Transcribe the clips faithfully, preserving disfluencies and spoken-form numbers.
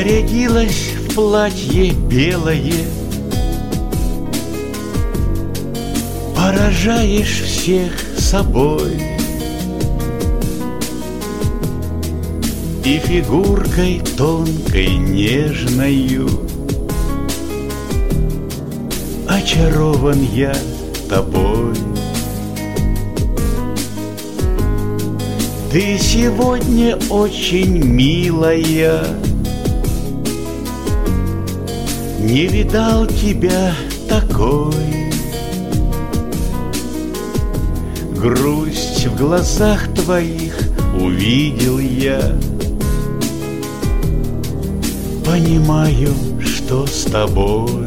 Нарядилась в платье белое, поражаешь всех собой. И фигуркой тонкой, нежною очарован я тобой. Ты сегодня очень милая, не видал тебя такой. Грусть в глазах твоих увидел я, понимаю, что с тобой.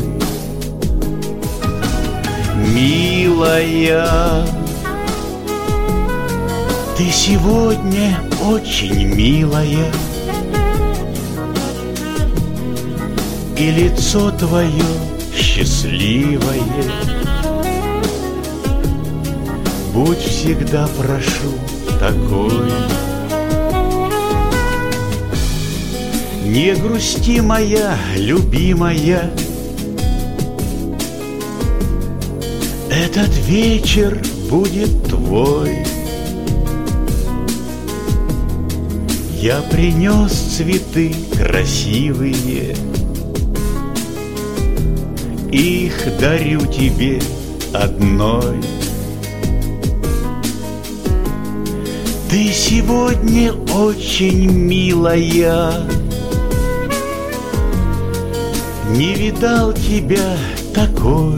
Милая, ты сегодня очень милая, и лицо твое счастливое. Будь всегда, прошу, такой. Не грусти, моя любимая, этот вечер будет твой. Я принес цветы красивые, их дарю тебе одной. Ты сегодня очень милая, не видал тебя такой.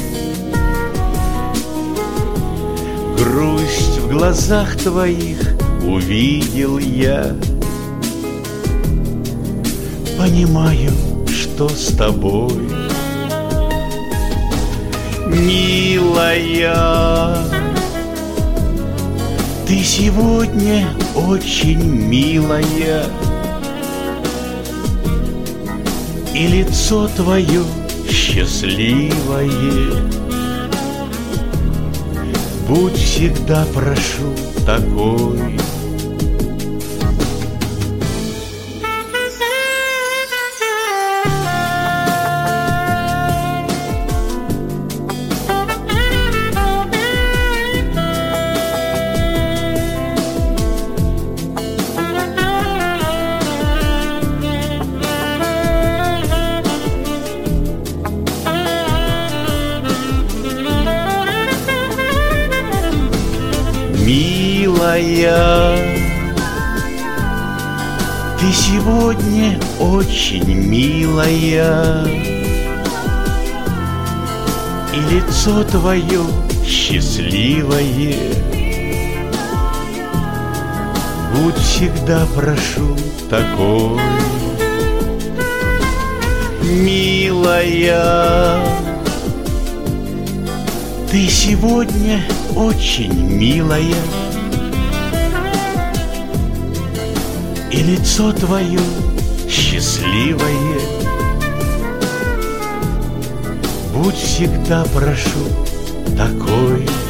Грусть в глазах твоих увидел я, понимаю, что с тобой. Милая, ты сегодня очень милая, и лицо твое счастливое. Будь всегда, прошу, такой. Милая, ты сегодня очень милая, и лицо твое счастливое. Будь всегда, прошу, такой. Милая, ты сегодня очень милая, и лицо твое счастливое. Будь всегда, прошу, такой.